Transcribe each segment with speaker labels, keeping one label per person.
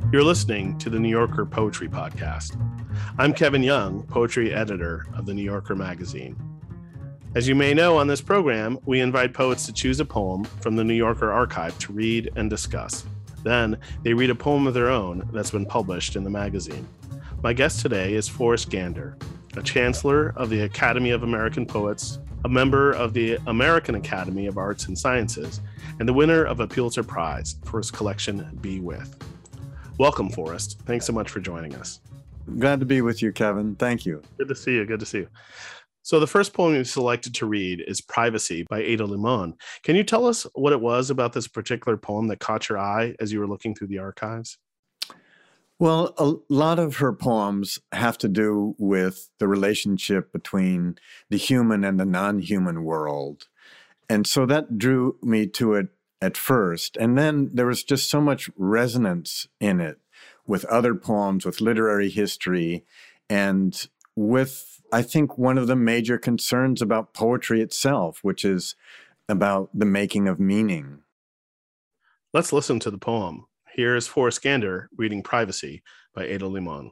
Speaker 1: You're listening to the New Yorker Poetry Podcast. I'm Kevin Young, poetry editor of the New Yorker magazine. As you may know, on this program, we invite poets to choose a poem from the New Yorker archive to read and discuss. Then they read a poem of their own that's been published in the magazine. My guest today is Forrest Gander, a chancellor of the Academy of American Poets, a member of the American Academy of Arts and Sciences, and the winner of a Pulitzer Prize for his collection Be With. Welcome, Forrest. Thanks so much for joining us.
Speaker 2: Glad to be with you, Kevin. Thank you.
Speaker 1: Good to see you. Good to see you. So the first poem you selected to read is Privacy by Ada Limon. Can you tell us what it was about this particular poem that caught your eye as you were looking through the archives?
Speaker 2: Well, a lot of her poems have to do with the relationship between the human and the non-human world. And so that drew me to it at first. And then there was just so much resonance in it with other poems, with literary history, and with, I think, one of the major concerns about poetry itself, which is about the making of meaning.
Speaker 1: Let's listen to the poem. Here's Forrest Gander reading Privacy by Ada Limon.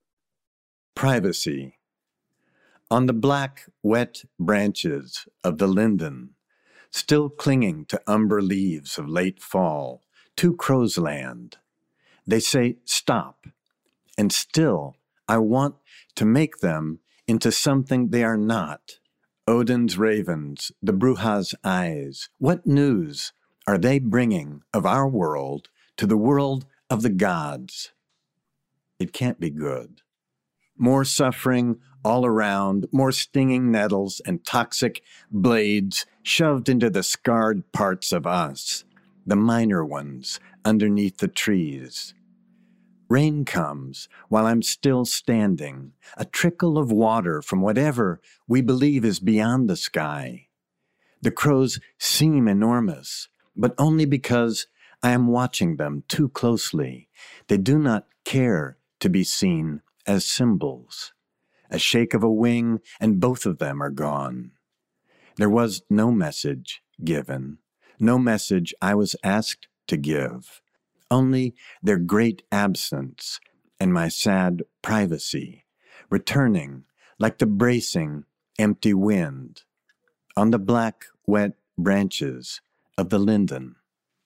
Speaker 2: Privacy. On the black, wet branches of the linden, still clinging to umber leaves of late fall, two crows land. They say, stop, and still I want to make them into something they are not. Odin's ravens, the Bruja's eyes, what news are they bringing of our world to the world of the gods? It can't be good. More suffering all around, more stinging nettles and toxic blades shoved into the scarred parts of us, the minor ones underneath the trees. Rain comes while I'm still standing, a trickle of water from whatever we believe is beyond the sky. The crows seem enormous, but only because I am watching them too closely. They do not care to be seen as symbols. A shake of a wing, and both of them are gone. There was no message given, no message I was asked to give, only their great absence and my sad privacy, returning like the bracing, empty wind on the black, wet branches of the linden.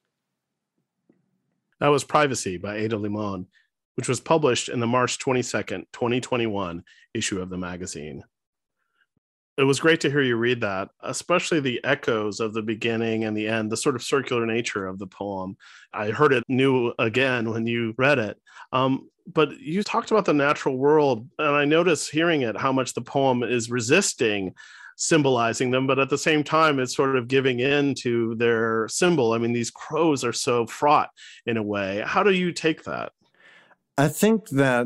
Speaker 1: That was Privacy by Ada Limon, which was published in the March 22nd, 2021 issue of the magazine. It was great to hear you read that, especially the echoes of the beginning and the end, the sort of circular nature of the poem. I heard it new again when you read it. But you talked about the natural world, and I noticed hearing it how much the poem is resisting symbolizing them, but at the same time, it's sort of giving in to their symbol. I mean, these crows are so fraught in a way. How do you take that?
Speaker 2: I think that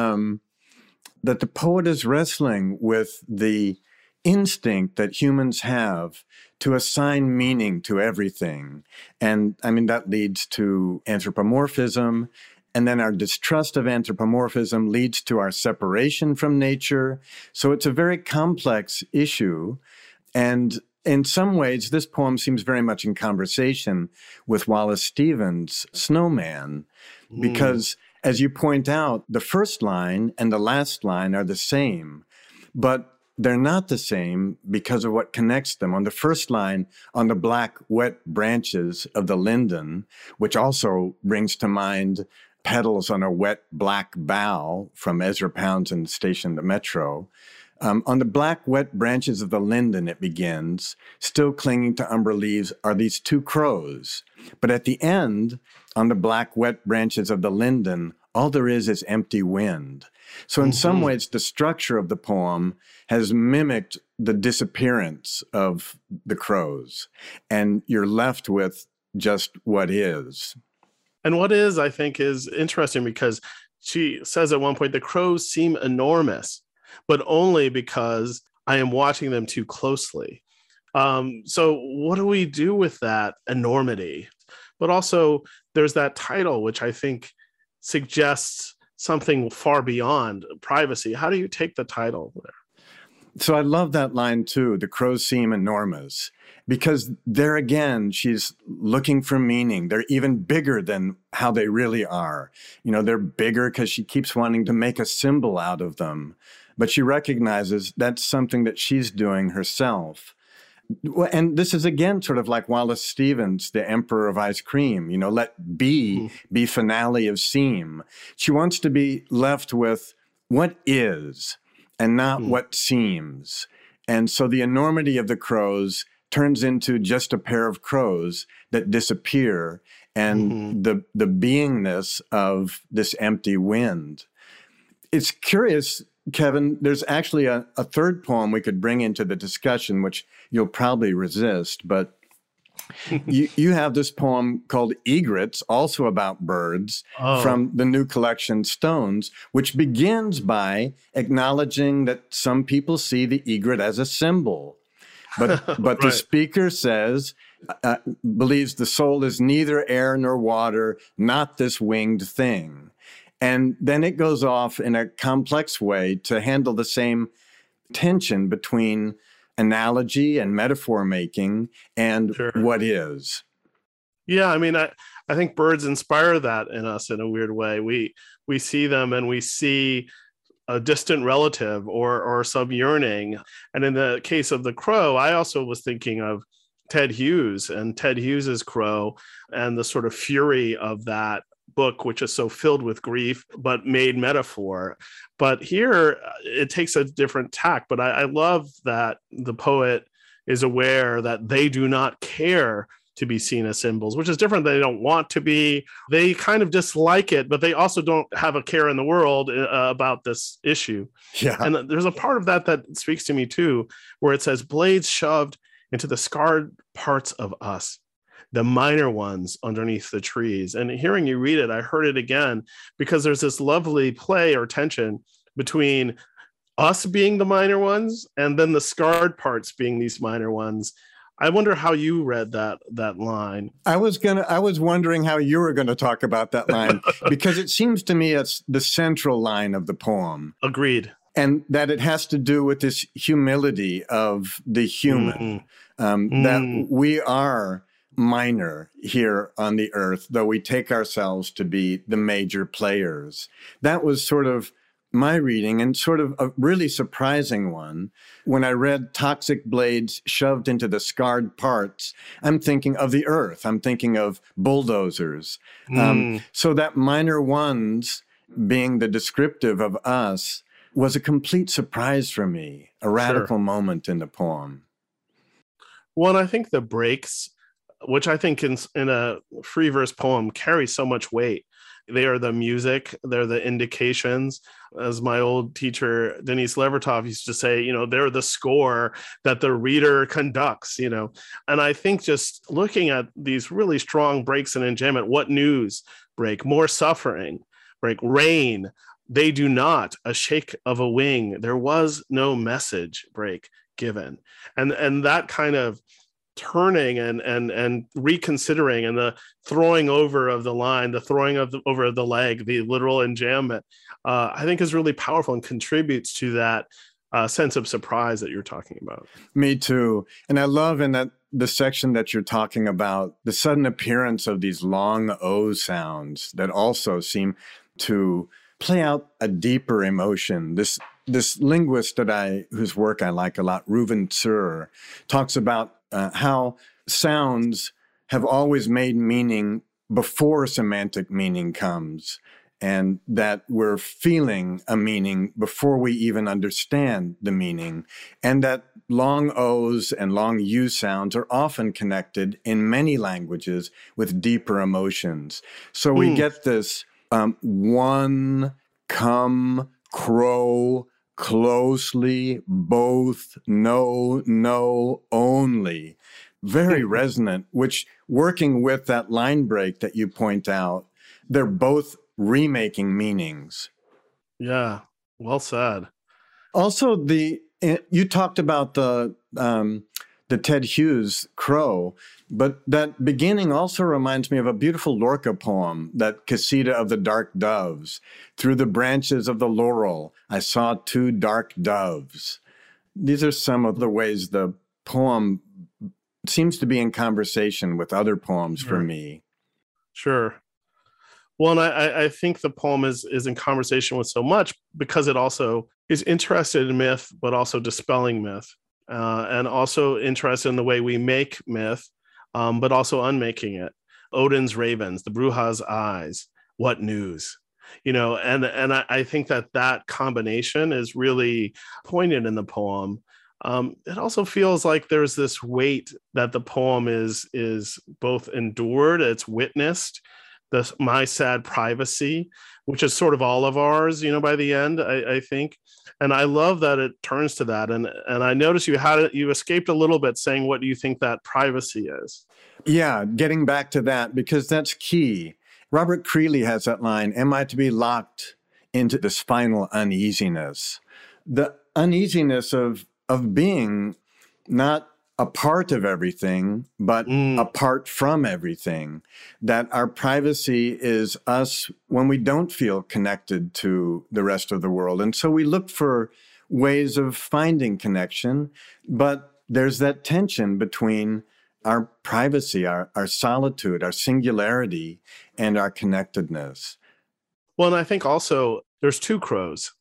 Speaker 2: that the poet is wrestling with the instinct that humans have to assign meaning to everything. And I mean, that leads to anthropomorphism. And then our distrust of anthropomorphism leads to our separation from nature. So it's a very complex issue. And in some ways, this poem seems very much in conversation with Wallace Stevens' Snowman, because as you point out, the first line and the last line are the same, but they're not the same because of what connects them. On the first line, on the black, wet branches of the linden, which also brings to mind petals on a wet, black bough from Ezra Pound's Station the Metro. On the black, wet branches of the linden, it begins, still clinging to umber leaves are these two crows. But at the end, on the black, wet branches of the linden, all there is empty wind. So in some ways, the structure of the poem has mimicked the disappearance of the crows, and you're left with just what is.
Speaker 1: And what is, I think, is interesting because she says at one point, the crows seem enormous, but only because I am watching them too closely. So what do we do with that enormity? But also there's that title, which I think suggests something far beyond privacy. How do you take the title there?
Speaker 2: So I love that line too. The crows seem enormous because there again, she's looking for meaning. They're even bigger than how they really are. You know, they're bigger because she keeps wanting to make a symbol out of them. But she recognizes that's something that she's doing herself. And this is again sort of like Wallace Stevens, the Emperor of Ice Cream. You know, let be finale of seem. She wants to be left with what is and not what seems. And so the enormity of the crows turns into just a pair of crows that disappear, and the beingness of this empty wind. It's curious, Kevin, there's actually a third poem we could bring into the discussion, which you'll probably resist, but you have this poem called Egrets, also about birds, from the new collection Stones, which begins by acknowledging that some people see the egret as a symbol. But right. The speaker says, believes the soul is neither air nor water, not this winged thing. And then it goes off in a complex way to handle the same tension between analogy and metaphor making and what is.
Speaker 1: Yeah, I mean, I think birds inspire that in us in a weird way. We see them and we see a distant relative or some yearning. And in the case of the crow, I also was thinking of Ted Hughes and Ted Hughes's Crow and the sort of fury of that book, which is so filled with grief, but made metaphor. But here it takes a different tack. But I love that the poet is aware that they do not care to be seen as symbols, which is different. They don't want to be. They kind of dislike it, but they also don't have a care in the world about this issue.
Speaker 2: Yeah.
Speaker 1: And there's a part of that speaks to me too, where it says, blades shoved into the scarred parts of us, the minor ones underneath the trees. And hearing you read it, I heard it again, because there's this lovely play or tension between us being the minor ones and then the scarred parts being these minor ones. I wonder how you read that line.
Speaker 2: I was wondering how you were going to talk about that line, because it seems to me it's the central line of the poem.
Speaker 1: Agreed.
Speaker 2: And that it has to do with this humility of the human, that we are minor here on the earth, though we take ourselves to be the major players. That was sort of my reading, and sort of a really surprising one. When I read toxic blades shoved into the scarred parts, I'm thinking of the earth. I'm thinking of bulldozers. So that minor ones being the descriptive of us was a complete surprise for me, a radical moment in the poem.
Speaker 1: Well, and I think the breaks, which I think in a free verse poem carry so much weight. They are the music, they're the indications. As my old teacher, Denise Levertov, used to say, they're the score that the reader conducts, And I think just looking at these really strong breaks in enjambment, what news break, more suffering, break, rain, they do not, a shake of a wing, there was no message break given. And that kind of turning and reconsidering, and the throwing over of the line, the throwing over of the leg, the literal enjambment, I think is really powerful and contributes to that sense of surprise that you're talking about.
Speaker 2: Me too. And I love in that the section that you're talking about, the sudden appearance of these long O sounds that also seem to play out a deeper emotion. This linguist whose work I like a lot, Reuven Tsur, talks about how sounds have always made meaning before semantic meaning comes, and that we're feeling a meaning before we even understand the meaning, and that long O's and long U sounds are often connected in many languages with deeper emotions. So we get this one, come, crow, closely, both, no, only. Very resonant, which, working with that line break that you point out, they're both remaking meanings.
Speaker 1: Yeah, well said.
Speaker 2: Also, you talked about the Ted Hughes Crow, but that beginning also reminds me of a beautiful Lorca poem, that Casita of the Dark Doves. Through the branches of the laurel, I saw two dark doves. These are some of the ways the poem seems to be in conversation with other poems for me.
Speaker 1: Sure. Well, and I think the poem is in conversation with so much because it also is interested in myth, but also dispelling myth, and also interested in the way we make myth, but also unmaking it. Odin's ravens, the Bruja's eyes, what news? And I think that combination is really poignant in the poem. It also feels like there's this weight that the poem is both endured, it's witnessed, my sad privacy, which is sort of all of ours, by the end, I think. And I love that it turns to that. And I noticed you escaped a little bit saying, what do you think that privacy is?
Speaker 2: Yeah, getting back to that, because that's key. Robert Creeley has that line, am I to be locked into this final uneasiness? The uneasiness of being not a part of everything, but apart from everything, that our privacy is us when we don't feel connected to the rest of the world. And so we look for ways of finding connection, but there's that tension between our privacy, our solitude, our singularity, and our connectedness.
Speaker 1: Well, and I think also there's two crows.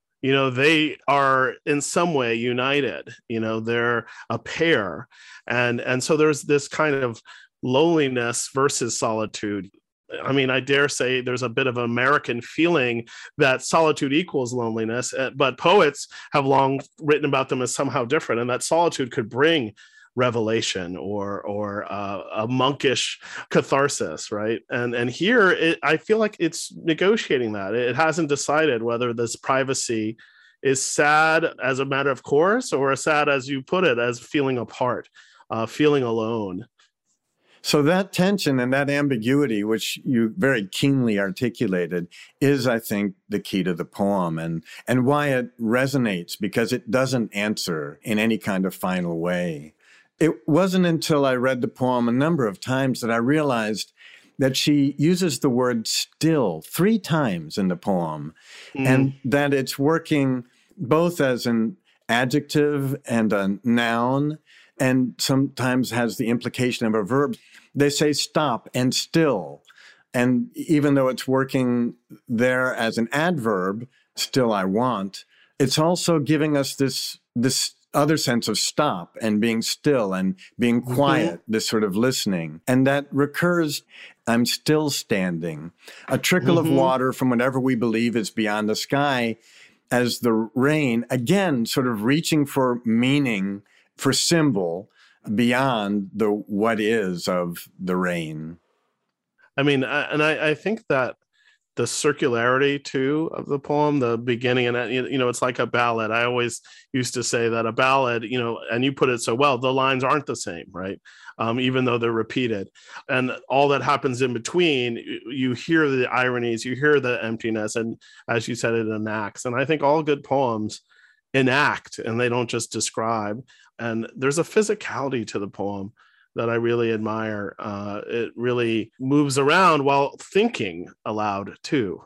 Speaker 1: They are in some way united. They're a pair. And so there's this kind of loneliness versus solitude. I mean, I dare say there's a bit of an American feeling that solitude equals loneliness, but poets have long written about them as somehow different, and that solitude could bring revelation or a monkish catharsis, right? And here, I feel like it's negotiating that. It hasn't decided whether this privacy is sad as a matter of course, or sad, as you put it, as feeling apart, feeling alone.
Speaker 2: So that tension and that ambiguity, which you very keenly articulated, is, I think, the key to the poem and why it resonates, because it doesn't answer in any kind of final way. It wasn't until I read the poem a number of times that I realized that she uses the word still 3 times in the poem, and that it's working both as an adjective and a noun, and sometimes has the implication of a verb. They say stop and still. And even though it's working there as an adverb, still I want, it's also giving us this other sense of stop and being still and being quiet, this sort of listening. And that recurs, I'm still standing. A trickle of water from whatever we believe is beyond the sky as the rain, again, sort of reaching for meaning, for symbol, beyond the what is of the rain.
Speaker 1: I mean, I think that the circularity too of the poem, the beginning and it's like a ballad. I always used to say that a ballad, and you put it so well, the lines aren't the same, right? Even though they're repeated, and all that happens in between, you hear the ironies, you hear the emptiness, and as you said, it enacts. And I think all good poems enact, and they don't just describe. And there's a physicality to the poem that I really admire. It really moves around while thinking aloud too.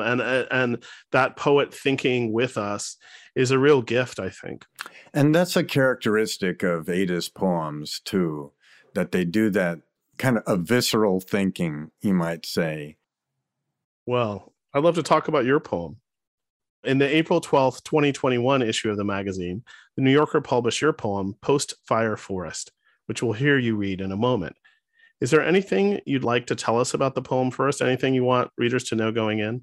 Speaker 1: And that poet thinking with us is a real gift, I think.
Speaker 2: And that's a characteristic of Ada's poems too, that they do that kind of a visceral thinking, you might say.
Speaker 1: Well, I'd love to talk about your poem. In the April 12th, 2021 issue of the magazine, the New Yorker published your poem, Post-Fire Forest, which we'll hear you read in a moment. Is there anything you'd like to tell us about the poem first? Anything you want readers to know going in?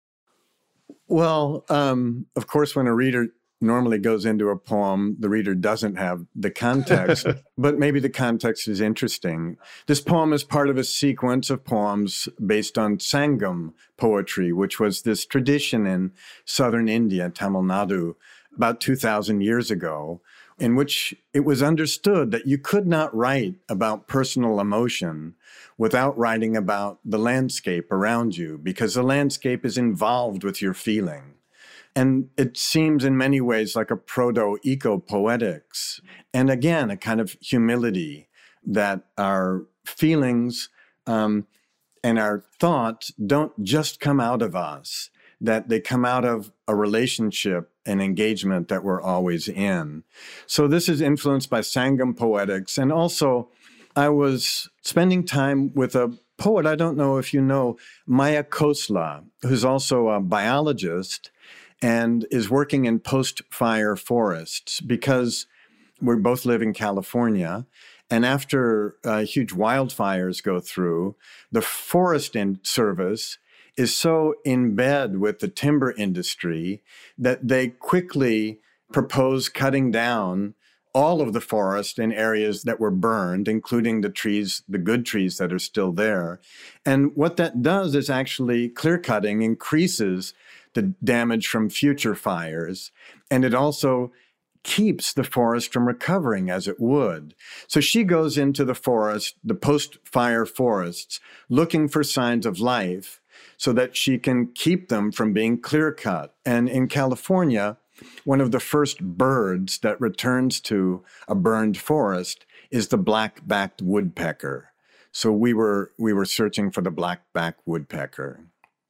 Speaker 2: Well, of course, when a reader normally goes into a poem, the reader doesn't have the context, but maybe the context is interesting. This poem is part of a sequence of poems based on Sangam poetry, which was this tradition in southern India, Tamil Nadu, about 2,000 years ago, in which it was understood that you could not write about personal emotion without writing about the landscape around you, because the landscape is involved with your feeling. And it seems in many ways like a proto-eco-poetics. And again, a kind of humility that our feelings and our thoughts don't just come out of us, that they come out of a relationship and engagement that we're always in. So this is influenced by Sangam poetics. And also, I was spending time with a poet, I don't know if you know, Maya Khosla, who's also a biologist and is working in post-fire forests because we both live in California. And after huge wildfires go through, the Forest Service is so in bed with the timber industry that they quickly propose cutting down all of the forest in areas that were burned, including the trees, the good trees that are still there. And what that does is actually clear cutting increases the damage from future fires. And it also keeps the forest from recovering as it would. So she goes into the forest, the post-fire forests, looking for signs of life so that she can keep them from being clear-cut. And in California, one of the first birds that returns to a burned forest is the black-backed woodpecker. So we were searching for the black-backed woodpecker.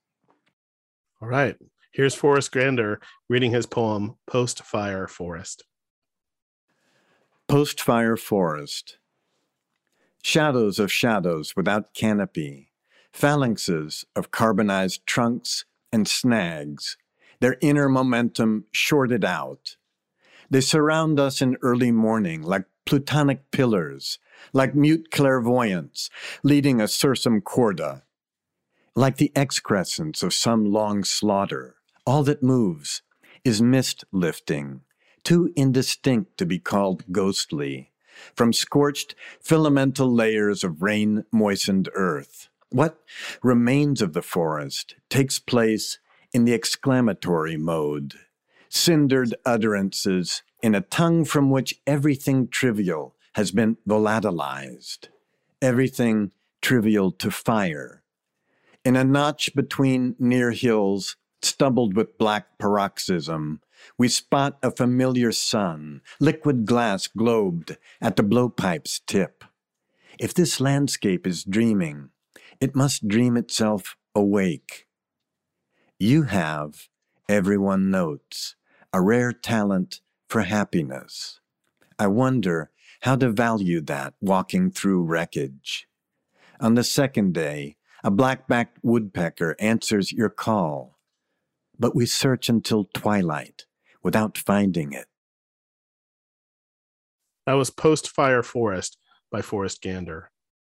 Speaker 1: All right. Here's Forrest Gander reading his poem, Post-Fire Forest.
Speaker 2: Post-fire forest. Shadows of shadows without canopy, phalanxes of carbonized trunks and snags, their inner momentum shorted out. They surround us in early morning like plutonic pillars, like mute clairvoyants leading a sursum corda, like the excrescence of some long slaughter. All that moves is mist lifting, too indistinct to be called ghostly, from scorched filamental layers of rain-moistened earth. What remains of the forest takes place in the exclamatory mode, cindered utterances in a tongue from which everything trivial has been volatilized, everything trivial to fire. In a notch between near hills, stubbled with black paroxysm, we spot a familiar sun, liquid glass globed at the blowpipe's tip. If this landscape is dreaming, it must dream itself awake. You have, everyone notes, a rare talent for happiness. I wonder how to value that walking through wreckage. On the second day, a black-backed woodpecker answers your call, but we search until twilight without finding it.
Speaker 1: That was Post-Fire Forest by Forrest Gander.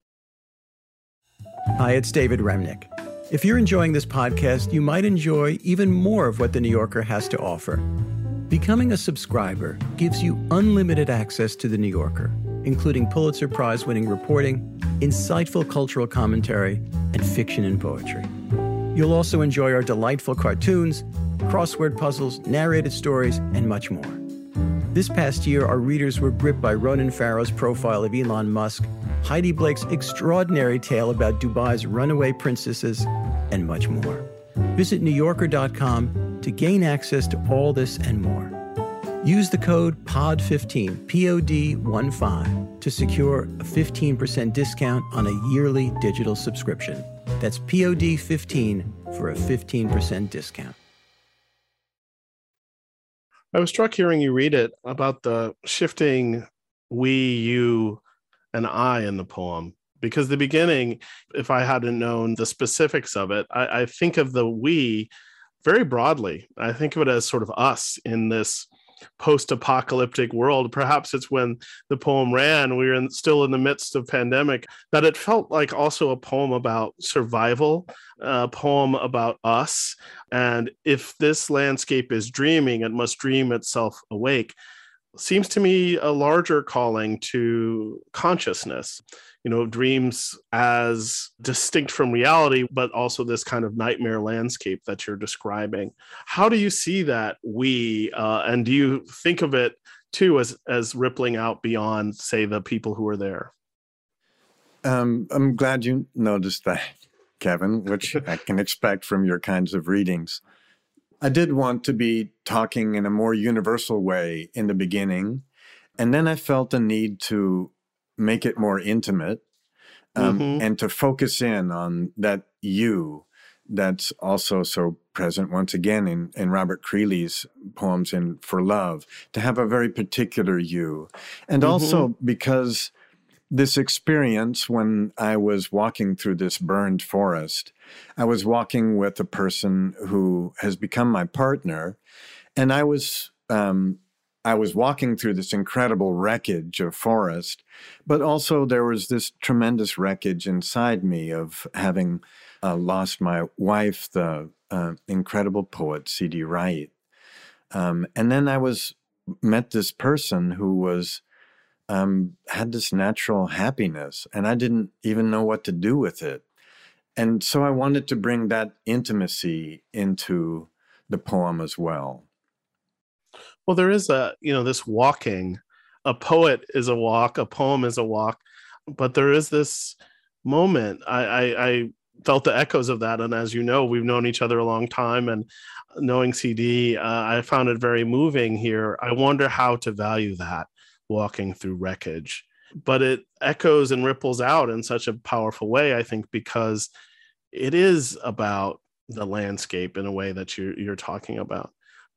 Speaker 3: Hi, it's David Remnick. If you're enjoying this podcast, you might enjoy even more of what The New Yorker has to offer. Becoming a subscriber gives you unlimited access to The New Yorker, including Pulitzer Prize-winning reporting, insightful cultural commentary, and fiction and poetry. You'll also enjoy our delightful cartoons, crossword puzzles, narrated stories, and much more. This past year, our readers were gripped by Ronan Farrow's profile of Elon Musk, Heidi Blake's extraordinary tale about Dubai's runaway princesses, and much more. Visit NewYorker.com to gain access to all this and more. Use the code POD15, POD15, to secure a 15% discount on a yearly digital subscription. That's POD15 for a 15% discount.
Speaker 1: I was struck hearing you read it about the shifting we, you, and I in the poem. Because the beginning, if I hadn't known the specifics of it, I think of the we very broadly. I think of it as sort of us in this post-apocalyptic world. Perhaps it's when the poem ran, we were still in the midst of pandemic, that it felt like also a poem about survival, a poem about us. And if this landscape is dreaming, it must dream itself awake. Seems to me a larger calling to consciousness, dreams as distinct from reality, but also this kind of nightmare landscape that you're describing. How do you see that we, and do you think of it too as rippling out beyond, say, the people who are there?
Speaker 2: I'm glad you noticed that, Kevin, which I can expect from your kinds of readings. I did want to be talking in a more universal way in the beginning, and then I felt a need to make it more intimate and to focus in on that you that's also so present once again in Robert Creeley's poems in For Love, to have a very particular you. And also because this experience, when I was walking through this burned forest, I was walking with a person who has become my partner, and I was walking through this incredible wreckage of forest, but also there was this tremendous wreckage inside me of having lost my wife, the incredible poet C.D. Wright. And then I met this person who was had this natural happiness, and I didn't even know what to do with it. And so I wanted to bring that intimacy into the poem as well.
Speaker 1: Well, there is this walking. A poet is a walk, a poem is a walk, but there is this moment. I felt the echoes of that. And as you know, we've known each other a long time, and knowing CD, I found it very moving here. I wonder how to value that, walking through wreckage. But it echoes and ripples out in such a powerful way, I think, because it is about the landscape in a way that you're talking about.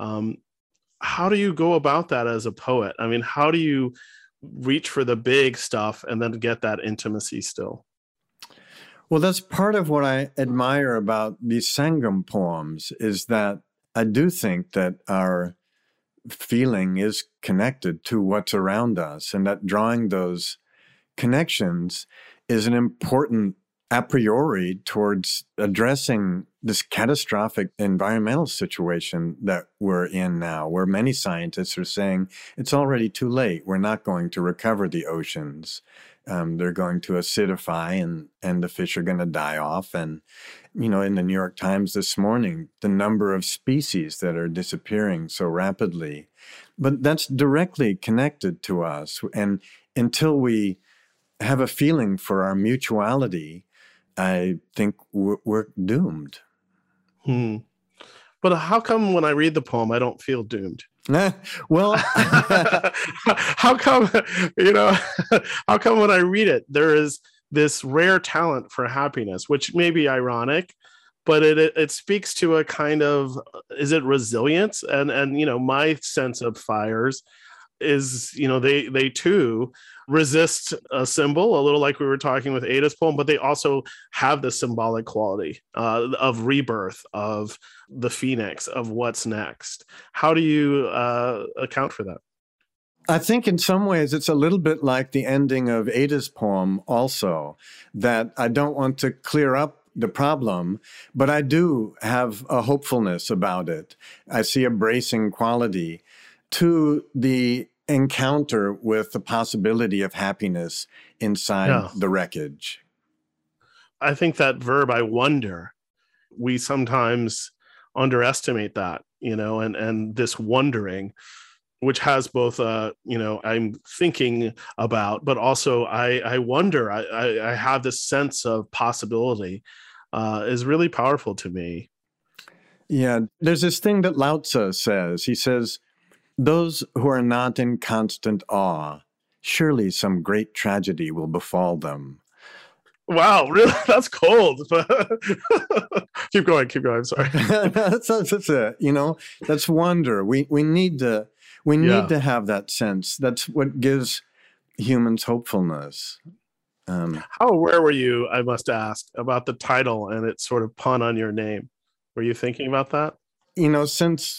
Speaker 1: How do you go about that as a poet? I mean, how do you reach for the big stuff and then get that intimacy still?
Speaker 2: Well, that's part of what I admire about these Sangam poems, is that I do think that our feeling is connected to what's around us, and that drawing those connections is an important a priori towards addressing this catastrophic environmental situation that we're in now, where many scientists are saying it's already too late. We're not going to recover the oceans. They're going to acidify, and the fish are going to die off. And, in the New York Times this morning, the number of species that are disappearing so rapidly. But that's directly connected to us. And until we have a feeling for our mutuality, I think we're doomed.
Speaker 1: But how come when I read the poem, I don't feel doomed?
Speaker 2: Well,
Speaker 1: how come, how come when I read it, there is this rare talent for happiness, which may be ironic, but it speaks to a kind of, is it resilience? And my sense of fires is, they too resist a symbol, a little like we were talking with Ada's poem, but they also have the symbolic quality of rebirth, of the phoenix, of what's next. How do you account for that?
Speaker 2: I think in some ways it's a little bit like the ending of Ada's poem also, that I don't want to clear up the problem, but I do have a hopefulness about it. I see a bracing quality to the encounter with the possibility of happiness inside the wreckage.
Speaker 1: I think that verb, I wonder, we sometimes underestimate that, and this wondering, which has both, I'm thinking about, but also I wonder, I have this sense of possibility is really powerful to me.
Speaker 2: Yeah, there's this thing that Lao Tzu says. He says, "Those who are not in constant awe, surely some great tragedy will befall them."
Speaker 1: Wow, really? That's cold. Keep going. Sorry.
Speaker 2: that's it. That's wonder. We need to have that sense. That's what gives humans hopefulness.
Speaker 1: How aware were you, I must ask, about the title and its sort of pun on your name? Were you thinking about that?
Speaker 2: Since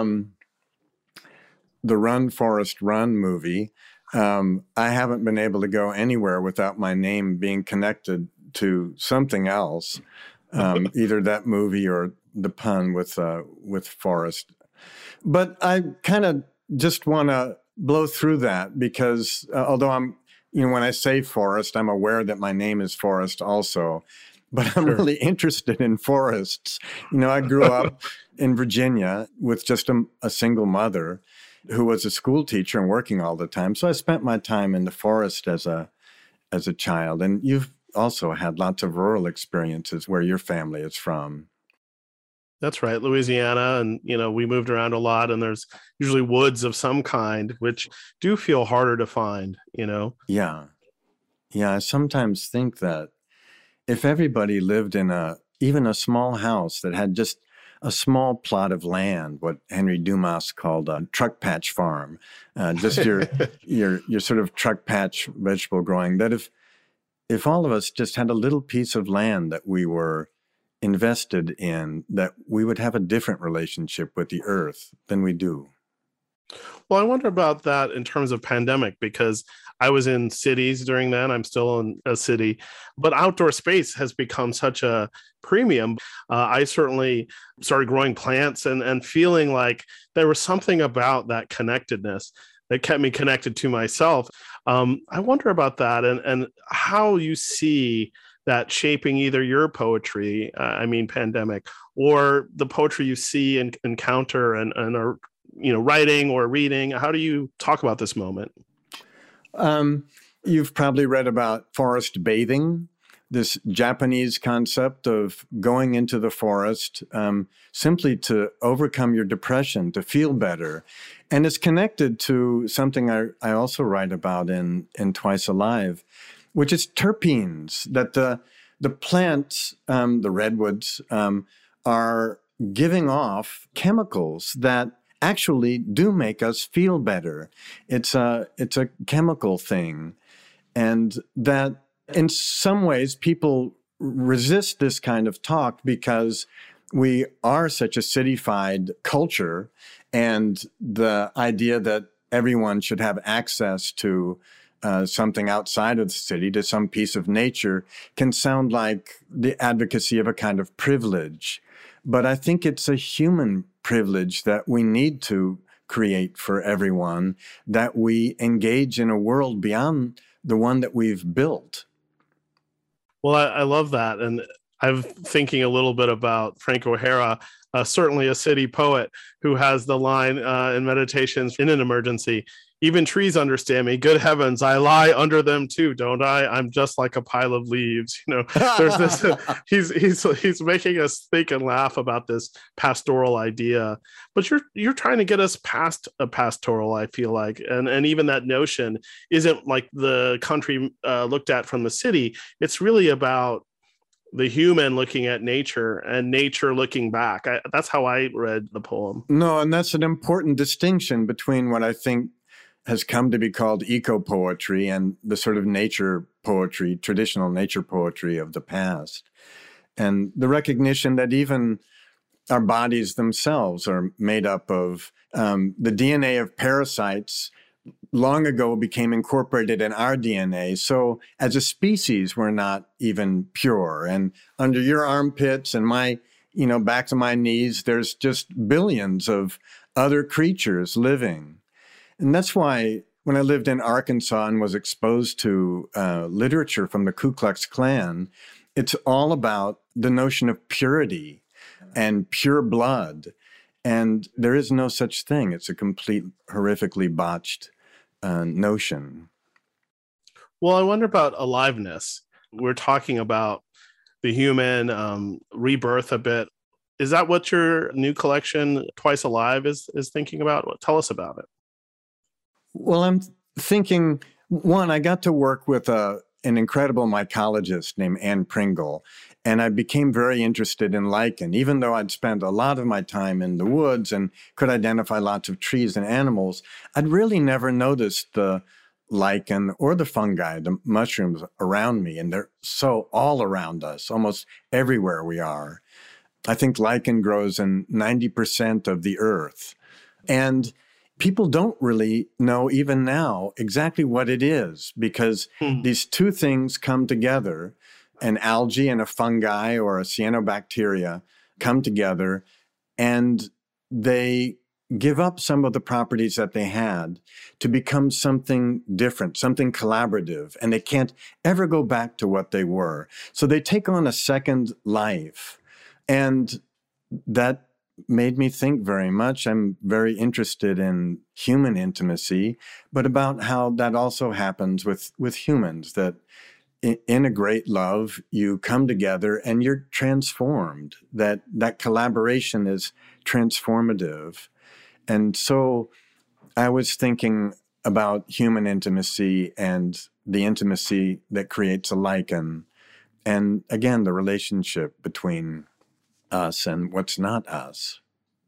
Speaker 2: the Run, Forrest, Run movie, I haven't been able to go anywhere without my name being connected to something else, either that movie or the pun with Forrest. But I kind of just want to blow through that because although I'm, when I say Forrest, I'm aware that my name is Forrest also. But I'm really interested in forests. I grew up in Virginia with just a single mother who was a school teacher and working all the time. So I spent my time in the forest as a child. And you've also had lots of rural experiences where your family is from.
Speaker 1: That's right, Louisiana. And, we moved around a lot, and there's usually woods of some kind, which do feel harder to find, Yeah.
Speaker 2: Yeah, I sometimes think that if everybody lived in a even a small house that had just a small plot of land, what Henry Dumas called a truck patch farm, just your sort of truck patch vegetable growing, that if all of us just had a little piece of land that we were invested in, that we would have a different relationship with the earth than we do.
Speaker 1: Well, I wonder about that in terms of pandemic, because I was in cities during then. I'm still in a city, but outdoor space has become such a premium. I certainly started growing plants and feeling like there was something about that connectedness that kept me connected to myself. I wonder about that and how you see that shaping either your poetry, pandemic, or the poetry you see and encounter and are writing or reading. How do you talk about this moment?
Speaker 2: You've probably read about forest bathing, this Japanese concept of going into the forest simply to overcome your depression, to feel better. And it's connected to something I also write about in Twice Alive, which is terpenes, that the plants, the redwoods, are giving off chemicals that actually do make us feel better. It's a chemical thing. And that in some ways people resist this kind of talk because we are such a cityfied culture, and the idea that everyone should have access to something outside of the city, to some piece of nature, can sound like the advocacy of a kind of privilege. But I think it's a human privilege that we need to create for everyone, that we engage in a world beyond the one that we've built.
Speaker 1: Well, I love that. And I'm thinking a little bit about Frank O'Hara, certainly a city poet, who has the line in Meditations in an Emergency, "Even trees understand me. Good heavens, I lie under them too, don't I? I'm just like a pile of leaves." There's this. He's making us think and laugh about this pastoral idea. But you're trying to get us past a pastoral, I feel like, and even that notion isn't like the country looked at from the city. It's really about the human looking at nature and nature looking back. That's how I read the poem.
Speaker 2: No, and that's an important distinction between what I think has come to be called eco-poetry and the sort of nature poetry, traditional nature poetry of the past. And the recognition that even our bodies themselves are made up of the DNA of parasites long ago became incorporated in our DNA. So as a species, we're not even pure. And under your armpits and my, back to my knees, there's just billions of other creatures living. And that's why when I lived in Arkansas and was exposed to literature from the Ku Klux Klan, it's all about the notion of purity and pure blood. And there is no such thing. It's a complete, horrifically botched notion.
Speaker 1: Well, I wonder about aliveness. We're talking about the human rebirth a bit. Is that what your new collection, Twice Alive, is thinking about? Tell us about it.
Speaker 2: Well, I'm thinking, one, I got to work with an incredible mycologist named Anne Pringle, and I became very interested in lichen, even though I'd spent a lot of my time in the woods and could identify lots of trees and animals. I'd really never noticed the lichen or the fungi, the mushrooms around me, and they're so all around us, almost everywhere we are. I think lichen grows in 90% of the earth. And people don't really know even now exactly what it is, because these two things come together. An algae and a fungi or a cyanobacteria come together, and they give up some of the properties that they had to become something different, something collaborative, and they can't ever go back to what they were. So they take on a second life. And that made me think very much. I'm very interested in human intimacy, but about how that also happens with humans, that in a great love, you come together and you're transformed, that collaboration is transformative. And so I was thinking about human intimacy and the intimacy that creates a lichen. And again, the relationship between us and what's not us.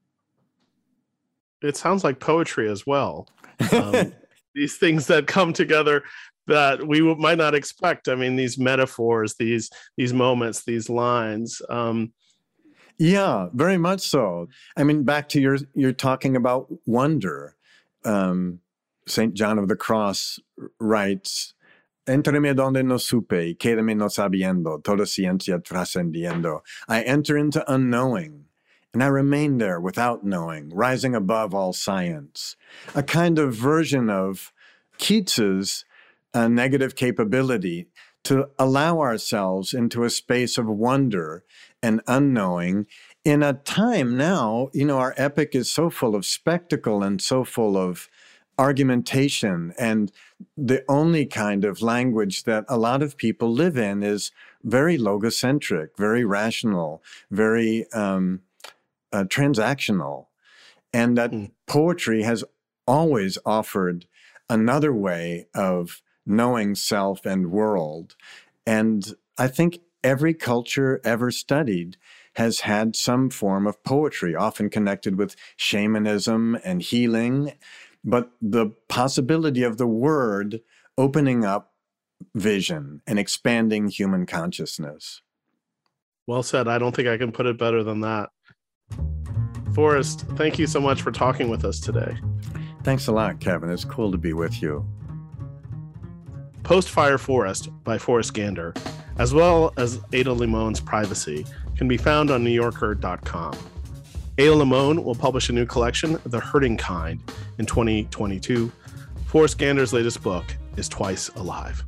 Speaker 1: It sounds like poetry as well. These things that come together that we might not expect. I mean, these metaphors, these moments, these lines.
Speaker 2: Yeah, very much so. I mean, back to you're talking about wonder. St. John of the Cross writes, Entre me donde no supe, quédame no sabiendo, toda ciencia trascendiendo. I enter into unknowing, and I remain there without knowing, rising above all science. A kind of version of Keats's negative capability to allow ourselves into a space of wonder and unknowing in a time now, our epic is so full of spectacle and so full of argumentation, and the only kind of language that a lot of people live in is very logocentric, very rational, very transactional. And that poetry has always offered another way of knowing self and world. And I think every culture ever studied has had some form of poetry, often connected with shamanism and healing, but the possibility of the word opening up vision and expanding human consciousness.
Speaker 1: Well said. I don't think I can put it better than that. Forrest, thank you so much for talking with us today.
Speaker 2: Thanks a lot, Kevin. It's cool to be with you.
Speaker 1: Post-Fire Forest by Forrest Gander, as well as Ada Limone's Privacy, can be found on NewYorker.com. Ada Limone will publish a new collection, The Hurting Kind, in 2022. Forrest Gander's latest book is Twice Alive.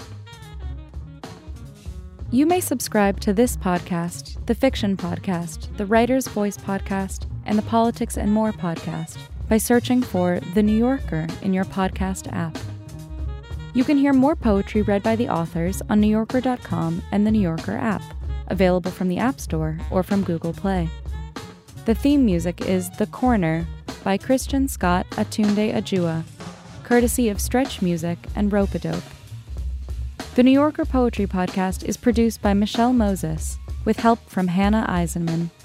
Speaker 4: You may subscribe to this podcast, the Fiction Podcast, the Writer's Voice Podcast, and the Politics and More Podcast by searching for The New Yorker in your podcast app. You can hear more poetry read by the authors on NewYorker.com and the New Yorker app, available from the App Store or from Google Play. The theme music is The Corner by Christian Scott Atunde Ajua, courtesy of Stretch Music and Rope-A-Dope. The New Yorker Poetry Podcast is produced by Michelle Moses, with help from Hannah Eisenman.